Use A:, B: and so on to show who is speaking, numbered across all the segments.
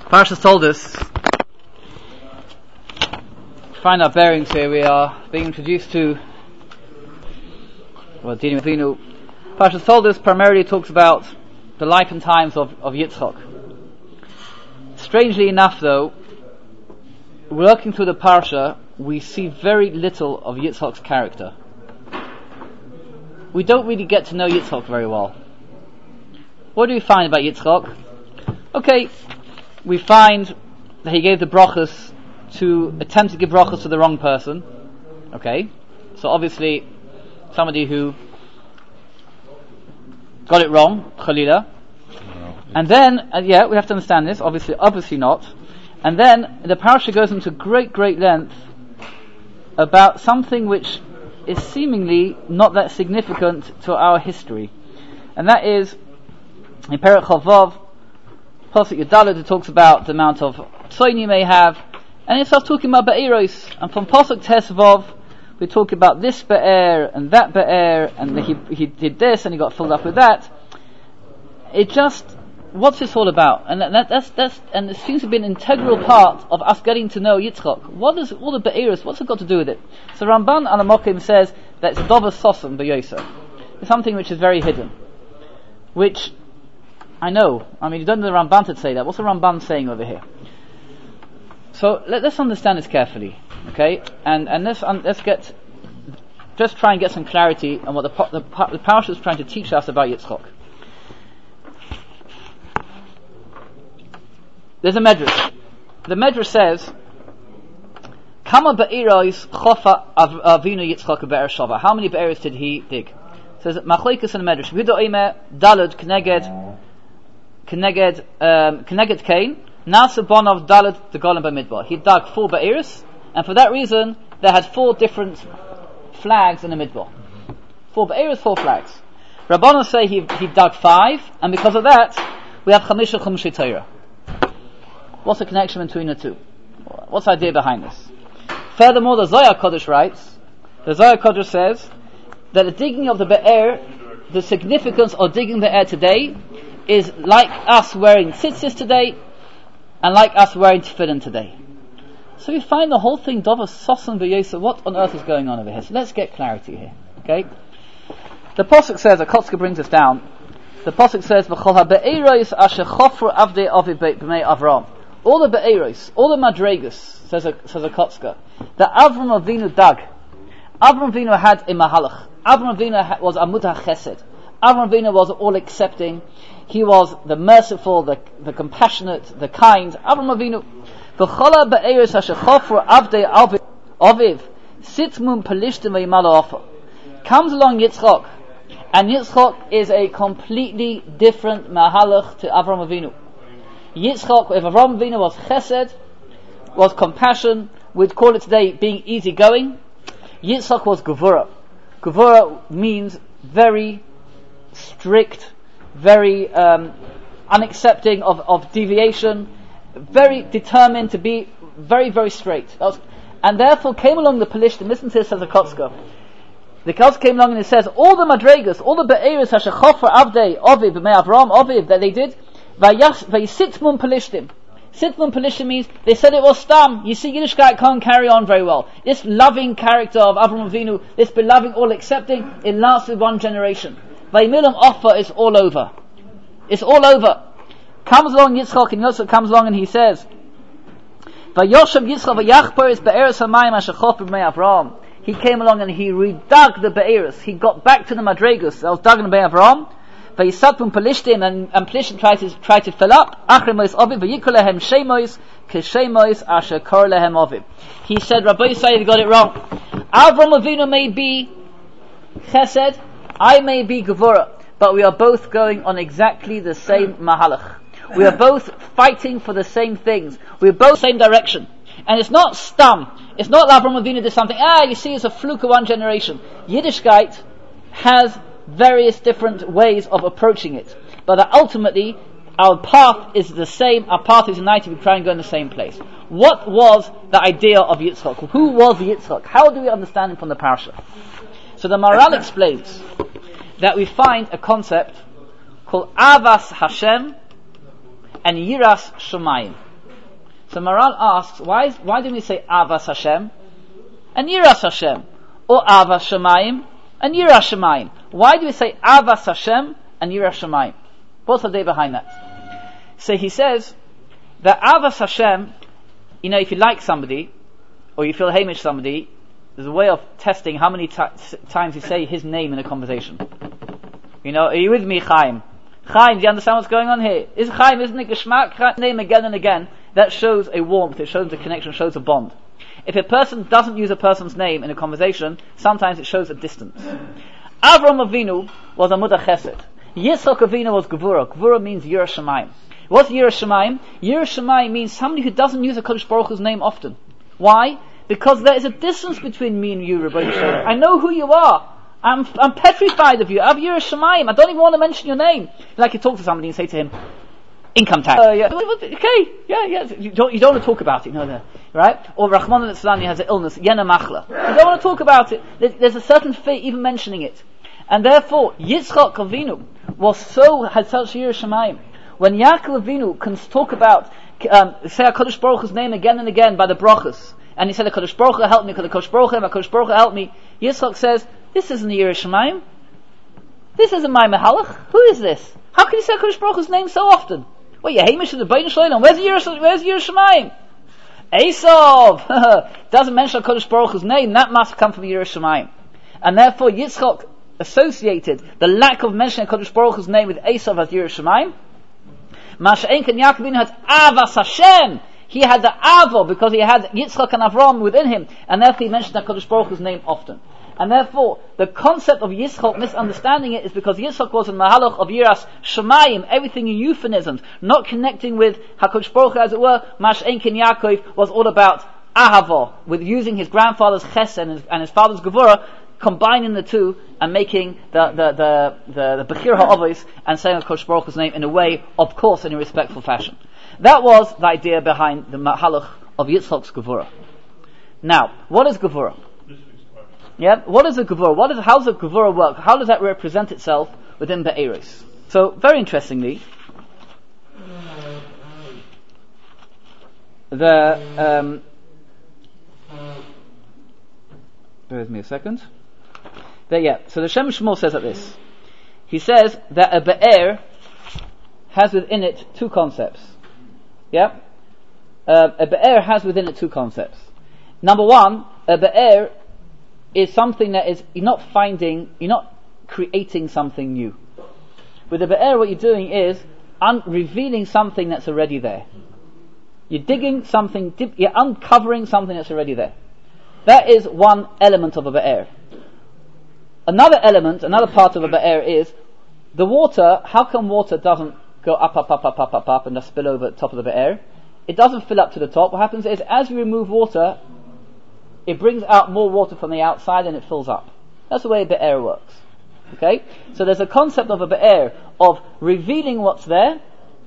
A: Parshas told us, find our bearings here, we are being introduced to, dealing with Avinu. Parshas told us primarily talks about the life and times of Yitzchak. Strangely enough though, working through the Parsha, we see very little of Yitzchak's character. We don't really get to know Yitzchak very well. What do we find about Yitzchak? Okay, we find that he gave the brachas to attempt to give brachas to the wrong person. Okay, so obviously somebody who got it wrong, Chalila. And then, we have to understand this. Obviously not. And then the parasha goes into great length about something which is seemingly not that significant to our history, and that is in Perek Chavav, Pasuk Yudalad, it talks about the amount of tzoyin you may have, and it starts talking about be'eros. And from Pasuk Tesvav, we talk about this be'er and that be'er, and he did this and he got filled up with that. It just, what's this all about? And that's and it seems to be an integral part of us getting to know Yitzchak. What is all the be'eros? What's it got to do with it? So Ramban al Mokim says that it's Dovas Sosam B'Yosef. It's something which is very hidden, which I know. I mean, you don't know the Ramban to say that. What's the Ramban saying over here? So let's understand this carefully, okay? And let's try and get some clarity on what the parasha is trying to teach us about Yitzchak. There's a medrash. The medrash says, "Kama be'eros chofa avinu Yitzchak be'er shava." How many be'eros did he dig? It says machlokes in the medrash. Vido omer dalad Keneged Cain, Nasa Bonov Dalet the Golem Bamidbar. He dug 4 be'eros, and for that reason they had 4 different flags in the midbar. 4 be'eros, 4 flags. Rabbanon say he dug 5, and because of that we have Chamisha Chumshei Torah. What's the connection between the two? What's the idea behind this? Furthermore, the Zohar Kodesh writes, the Zohar Kodesh says that the digging of the be'er, the significance of digging the be'er today, is like us wearing tzitzis today, and like us wearing tefillin today. So we find the whole thing Dovas Sosam B'Yosef. What on earth is going on over here? So let's get clarity here. Okay? The Pasuk says, Kotzker brings us down. The Pasuk says, "V'chol ha'be'eros asher chofru avdei aviv b'mei Avram." All the be'eros, all the madregas, says a Kotzker, that Avram Avinu dug. Avram Avinu had a mahalach. Avram Avinu was Amud HaChesed. Avram Avinu was all accepting. He was the merciful, the compassionate, the kind. Avram Avinu. V'chola be'eros asher chofru avdei aviv sitmun pelishtim v'yimalo ofa. Comes along Yitzchak, and Yitzchak is a completely different mahalach to Avram Avinu. Yitzchak, if Avram Avinu was chesed, was compassion, we'd call it today being easygoing. Yitzchak was gevura. Gevura means very strict, very unaccepting of deviation, very determined to be very straight. And therefore came along the Pelishtim. Listen to this as a Kotzker. The Kotzker came along and it says, all the madregas, all the be'eros asher chofar avdei aviv b'mei Avram aviv that they did, vayisitmun Pelishtim. Sitmun Pelishtim means they said it was stam. You see, Yiddishkeit can't carry on very well. This loving character of Avram Avinu, this beloved, all accepting, it lasted 1 generation. Vayimilam offer is all over. It's all over. Comes along Yitzchak, and Yosef comes along and he says, "Vayoshem Yitzchak vayachper is be'eros hamayim asher chof b'mei Avram." He came along and he redug the be'eros. He got back to the madregus that was dug in b'mei Avram. Vayisatpum Pelishtim, and Pelishtim tried to fill up. Achremois oviv vayikol lehem shemois keshemois asher kor lehem oviv. He said, Rabbi Yisrael got it wrong. Avram Avinu may be chesed, I may be gevura, but we are both going on exactly the same mahalach. We are both fighting for the same things. We are both same direction. And it's not stam. It's not Avram Avinu did something, you see, it's a fluke of 1 generation. Yiddishkeit has various different ways of approaching it. But ultimately, our path is the same. Our path is united. We try and go in the same place. What was the idea of Yitzchak? Who was Yitzchak? How do we understand him from the parasha? So the Maharal explains that we find a concept called Avas Hashem and Yiras Shamayim. So Maral asks, why do we say Avas Hashem and Yiras Hashem, or Avas Shemayim and Yiras Shemayim? Why do we say Avas Hashem and Yiras Shemayim? What's the idea behind that? So he says that Avas Hashem, if you like somebody or you feel hamish somebody, there's a way of testing how many times you say his name in a conversation. Are you with me, Chaim? Chaim, do you understand what's going on here? Is Chaim, isn't it Geschmack? Name again and again. That shows a warmth, it shows a connection, shows a bond. If a person doesn't use a person's name in a conversation, sometimes it shows a distance. Avram Avinu was Amud Chesed. Yitzchak Avinu was Gevura. Gevura means Yiras Shamayim. What's Yiras Shamayim? Yiras Shamayim means somebody who doesn't use a Kodesh Baruch Hu's name often. Why? Because there is a distance between me and you, Rabbi Shalom. I know who you are. I'm petrified of you. I have Yiras Shamayim. I don't even want to mention your name. Like you talk to somebody and say to him, income tax. Okay, yeah. You don't want to talk about it, right? Or Rahman al-Islami has an illness, Yena Machla. You don't want to talk about it. There's a certain fate even mentioning it. And therefore, Yitzchak Avinu had such Yiras Shamayim. When Yaakov Avinu can talk about, say HaKadosh Baruch Hu's name again and again by the brachas, and he said, HaKadosh Baruch Hu help me, HaKadosh Baruch Hu help me, Yitzchak says, this isn't Yiras Shamayim. This isn't my Mehalach. Who is this? How can you say HaKadosh Baruch Hu's name so often? Well, you're Hamish in the Bein Shloim. Where's Yiras Shamayim? Esav doesn't mention HaKadosh Baruch Hu's name. That must come from Yiras Shamayim. And therefore, Yitzchak associated the lack of mentioning HaKadosh Baruch Hu's name with Esav as Yiras Shamayim. Masha'enken Yaakov Avinu had Avas Hashem. He had the Avo because he had Yitzchak and Avram within him, and therefore he mentioned HaKadosh Baruch Hu's name often. And therefore, the concept of Yitzchak misunderstanding it is because Yitzchak was in Mahalach of Yiras Shamayim, everything in euphemisms, not connecting with HaKadosh Baruch Hu, as it were. Masha'enken Yaakov was all about Ahava, with using his grandfather's Chesed and his father's Gevura, combining the two and making the Bechir HaAvos and saying HaKadosh Baruch Hu's name in a way, of course, in a respectful fashion. That was the idea behind the Mahalach of Yitzchak's Gevura. Now, what is Gevura? Yeah, what is a Gevura? How does a Gevura work? How does that represent itself within Be'eros? So, very interestingly, bear with me a second. So the Shem Shmuel says like this. He says that a Be'er has within it two concepts. Yeah? A Be'er has within it two concepts. Number one, a Be'er is something that is, you're not creating something new. With a Be'er, what you're doing is revealing something that's already there. You're digging something, you're uncovering something that's already there. That is one element of a Be'er. Another part of a Be'er is the water. How come water doesn't go up and just spill over the top of the Be'er? It doesn't fill up to the top. What happens is, as you remove water, it brings out more water from the outside and it fills up. That's the way a Be'er works. Okay? So there's a concept of a Be'er of revealing what's there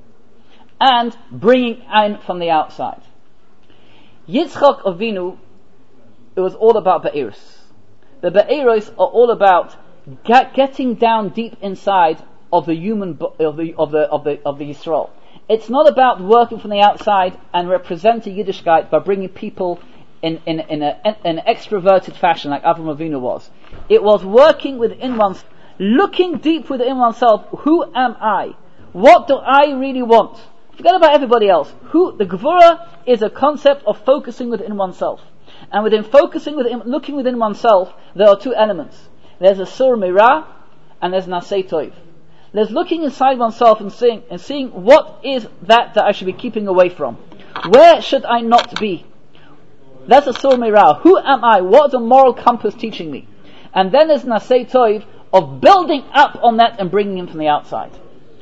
A: and bringing in from the outside. Yitzchak Avinu, it was all about Be'eros. The Be'eros are all about getting down deep inside of the human of the Yisrael. It's not about working from the outside and representing Yiddishkeit by bringing people in an extroverted fashion like Avraham Avinu was. It was working within oneself, looking deep within oneself. Who am I? What do I really want? Forget about everybody else. The Gevura is a concept of focusing within oneself. And within looking within oneself, there are two elements. There's a sur mirah and there's nasei toiv. There's looking inside oneself and seeing what is that I should be keeping away from. Where should I not be? That's a sur mirah. Who am I? What is the moral compass teaching me? And then there's nasei toiv of building up on that and bringing in from the outside.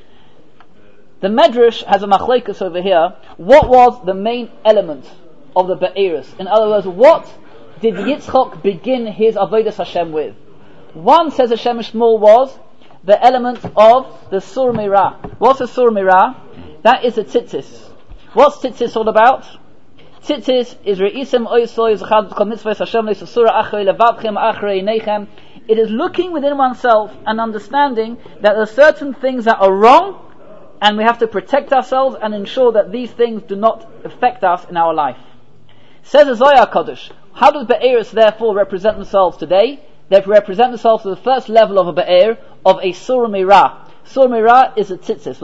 A: The Medrash has a machlekes over here. What was the main element of the Be'eros? In other words, what did Yitzchak begin his Avodas Hashem with? One, says Hashem Shmuel, was the element of the Sur Mirah. What's the Sur Mirah? That is the tzitzis. What's tzitzis all about? Tzitzis is Re'isem Oisoy Zechad Kol Mitzvahs Hashem Le'Susura Achrei Levavchem Achrei Nechem. It is looking within oneself and understanding that there are certain things that are wrong and we have to protect ourselves and ensure that these things do not affect us in our life. Says the Zohar Kodesh, how does Be'eris therefore represent themselves today? They represent themselves to the first level of a Be'er, of a Surah Mirah. Surah Mirah is a tzitzis.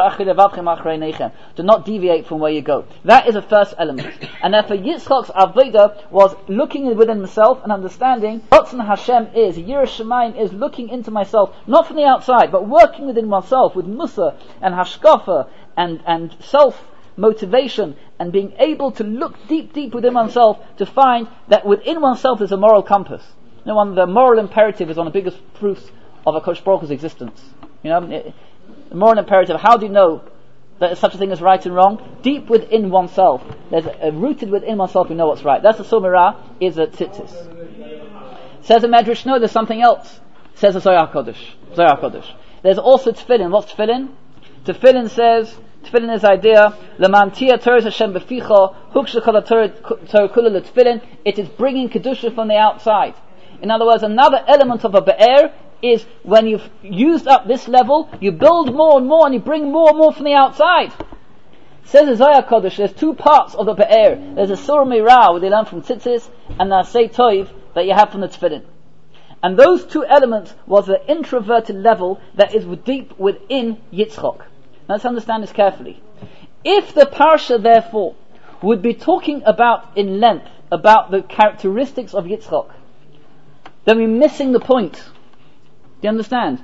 A: Do not deviate from where you go. That is the first element. And therefore Yitzchak's Avodah was looking within himself and understanding Ratzon Hashem is, Yiras Shamayim is looking into myself, not from the outside, but working within oneself with Musa and Hashkafa and self-motivation, and being able to look deep within oneself to find that within oneself is a moral compass. You know, the moral imperative is one of the biggest proofs of a Kodesh Baruch Hu's existence. You know, the moral imperative, how do you know that such a thing as right and wrong? Deep within oneself. Rooted within oneself, we know what's right. That's the Surah Mirah, is a tzitzis. Says the Medrash, no, there's something else. Says the Zohar Kodesh. There's also tefillin. What's tefillin? Tefillin says, tefillin is idea, Leman tia Torah Hashem beficha, hukshachal Torah kula tefillin. It is bringing kedusha from the outside. In other words, another element of a be'er is when you've used up this level, you build more and more and you bring more and more from the outside. Says the Zohar Kodesh, there's two parts of the Be'er. There's a Surah Mirah, where they learn from Tzitzis, and the Asay Toiv, that you have from the Tefillin. And those two elements was the introverted level that is deep within Yitzchak. Now let's understand this carefully. If the Parsha, therefore, would be talking about, in length, about the characteristics of Yitzchak, then we're missing the point. Do you understand?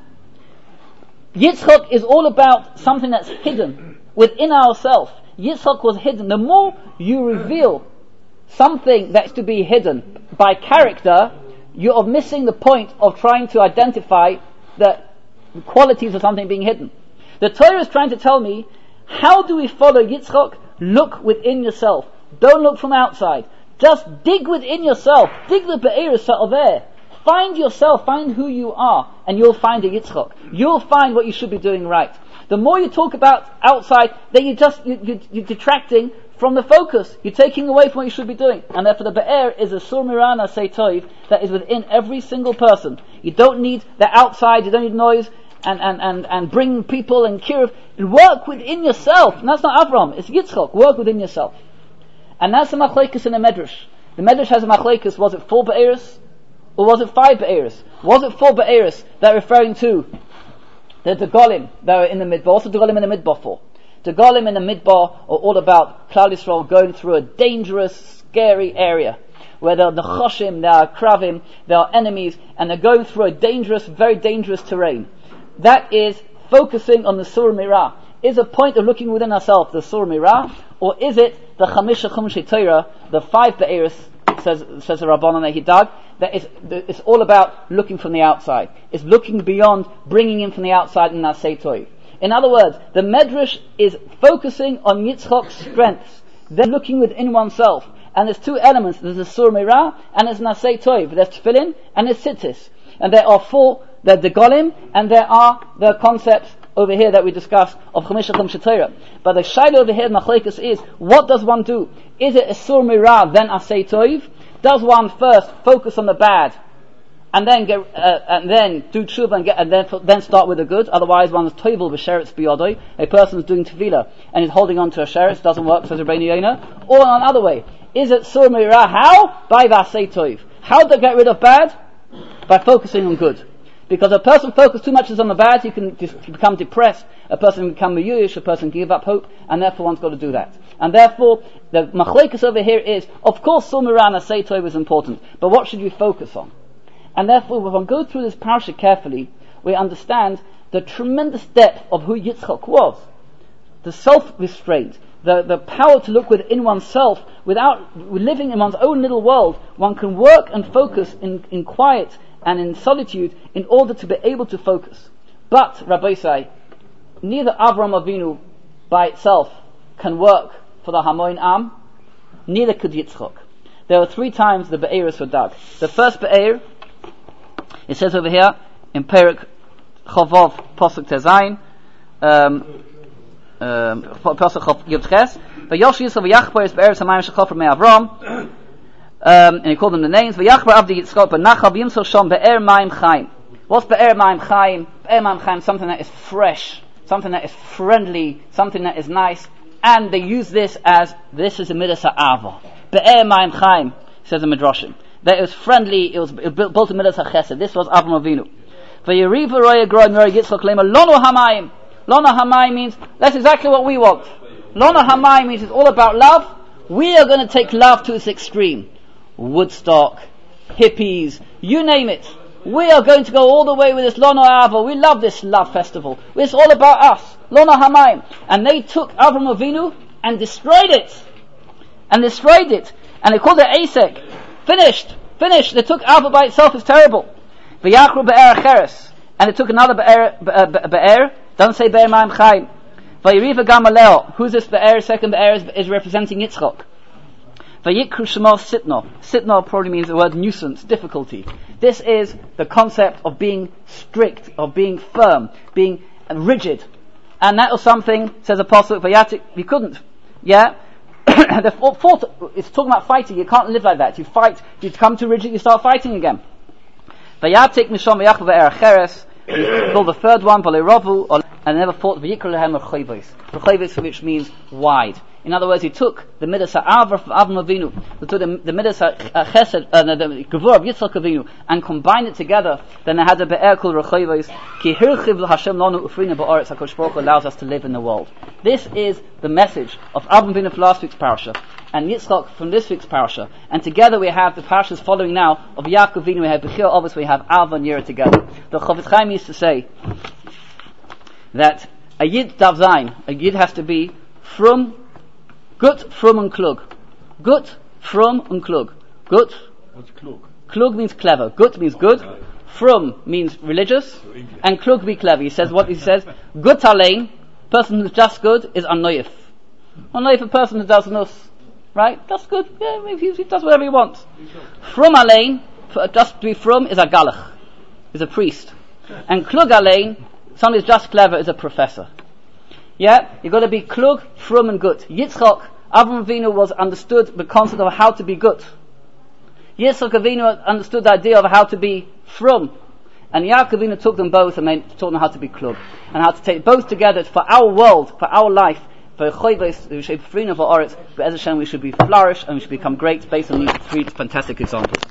A: Yitzchak is all about something that's hidden within ourselves. Yitzchak was hidden. The more you reveal something that's to be hidden by character, you are missing the point of trying to identify the qualities of something being hidden. The Torah is trying to tell me, how do we follow Yitzchak? Look within yourself. Don't look from outside. Just dig within yourself. Dig the Be'eris that are there. Find yourself, find who you are, and you'll find a Yitzchak. You'll find what you should be doing right. The more you talk about outside, then you're detracting from the focus. You're taking away from what you should be doing. And therefore the Be'er is a Surah Mirah and Asay Toiv that is within every single person. You don't need the outside, you don't need noise, and bring people and kiruv. Work within yourself. And that's not Avram, it's Yitzchak. Work within yourself. And that's the machlekes in the Medrash. The Medrash has a machlekes, was it 4 Be'eris? Or was it 5 Be'eris? Was it 4 Be'eris that are referring to the Golim that are in the Midbar? Also the Golim in the Midbar for. The Golim in the Midbar are all about Klal Yisrael going through a dangerous, scary area. Where there are Nechoshim, there are Kravim, there are enemies, and they're going through a dangerous, very dangerous terrain. That is focusing on the Surah Mirah. Is a point of looking within ourselves the Surah Mirah, or is it the Chamisha Chumshei Torah, the 5 Be'eris, says the Rabbanan Hidag, that it's all about looking from the outside. It's looking beyond, bringing in from the outside in Asay Toiv. In other words, the Medrash is focusing on Yitzchak's strengths. They're looking within oneself. And there's 2 elements. There's the Surah Mirah and there's Asay Toiv. There's Tefillin and there's Tzitzis. And there are 4, the Golim, and there are the concepts over here that we discussed of Chamisha Chumshei Torah. But the Shaila over here in Machlekes is, what does one do? Is it a Surah Mirah, then Asay Toiv? Does one first focus on the bad, and then do tshuva and then start with the good? Otherwise, one's toivel b'sheretz biyodoi. A person is doing tefillah and is holding on to a sheretz, doesn't work, says Rabbeinu Yonah. Or another way, is it Surah Mirah? How? By Asay Toiv. How to get rid of bad? By focusing on good. Because a person focuses too much on the bad, he can become depressed, a person can become meyuyish, a person can give up hope, and therefore one's got to do that. And therefore, the machlekes over here is, of course, Surah Mirah and Asay Toiv is important, but what should you focus on? And therefore, when we go through this parasha carefully, we understand the tremendous depth of who Yitzchak was. The self-restraint, the power to look within oneself, without living in one's own little world. One can work and focus in quiet and in solitude in order to be able to focus. But, Rabbi Say, neither Avram Avinu by itself can work for the Hamoin Am, neither could Yitzchak. There were 3 times the Be'eris were dug. The first Be'er, it says over here, in Perek Chavov Posuk Tezayin, Posuk Chav Yud Ches, V'yosh Yisrael v'yachbar is Be'eris Hamayim Shechofer Me Avram, and he called them the names. V'yachbar Avdi Yitzchak B'nachav Yimsol Shom Be'er Mayim Chaim. What's Be'er Mayim Chaim? Be'er Mayim Chaim, something that is fresh, something that is friendly, something that is nice, and they use this as, this is a midas ha'ava. Be'er ma'im chaim, says the Midrashim. That it was friendly, it was built in midas ha'chesed. This was Avram Avinu. V'yeriv roya groy meri Yitzchak lema lono hamayim. Lono hamayim means, that's exactly what we want. Lono hamayim means it's all about love. We are going to take love to its extreme. Woodstock, hippies, you name it. We are going to go all the way with this Lono Ava. We love this love festival. It's all about us. Lono Hamayim. And they took Avram Avinu and destroyed it. And they called it Asek. Finished. They took Ava by itself. It's terrible. V'yachru be'er acheres. And they took another be'er. Doesn't say be'er ma'im chaim. V'yiriva gamaleo. Who's this be'er? Second be'er is representing Yitzchak. Vayikru shemo sitno. Sitno probably means the word nuisance, difficulty. This is the concept of being strict, of being firm, being rigid. And that was something, says Apostle Vayatik, you couldn't. Yeah? It's talking about fighting. You can't live like that. You fight, you come too rigid, you start fighting again. Vayatik mishom vayachva ve'er acheres. Called the third one, Valerovu, and never fought Vayikru lehem rechovis. Rechovis, which means wide. In other words, he took the midas ha'ava from Avram Avinu, he took the midas ha'chesed, the gevur of Yitzchak Avinu, and combined it together. Then they had a be'er called rechovis. Ki hirchiv l'Hashem lanu ufrina ba'aretz. HaKadosh Baruch Hu allows us to live in the world. This is the message of Avram Avinu from last week's parasha, and Yitzchak from this week's parasha. And together we have the parashas following now of Yaakov Avinu. We have Bechir, obviously we have Alva and Yira together. The Chofetz Chaim used to say that a Yid Dav Zayin, a Yid has to be from Gut, Frum and Klug. Gut, Frum and Klug. Gut.
B: What's Klug?
A: Klug means clever. Gut means good. Frum means religious. And Klug be clever. He says, Gut Alein, person who's just good, is Anoyif. Anoyif, a person who does nus. Right? That's good. Yeah, he does whatever he wants. Frum Alein, just to be Frum, is a Galach. Is a priest. And Klug Alein, someone who's just clever, is a professor. Yeah, you've got to be klug, frum, and good. Yitzchak, Avram Avinu was understood the concept of how to be good. Yitzchak Avinu understood the idea of how to be frum. And Yaakov Avinu took them both and taught them how to be klug. And how to take both together for our world, for our life. For choives, we should be free of our we should be flourish and we should become great based on these three fantastic examples.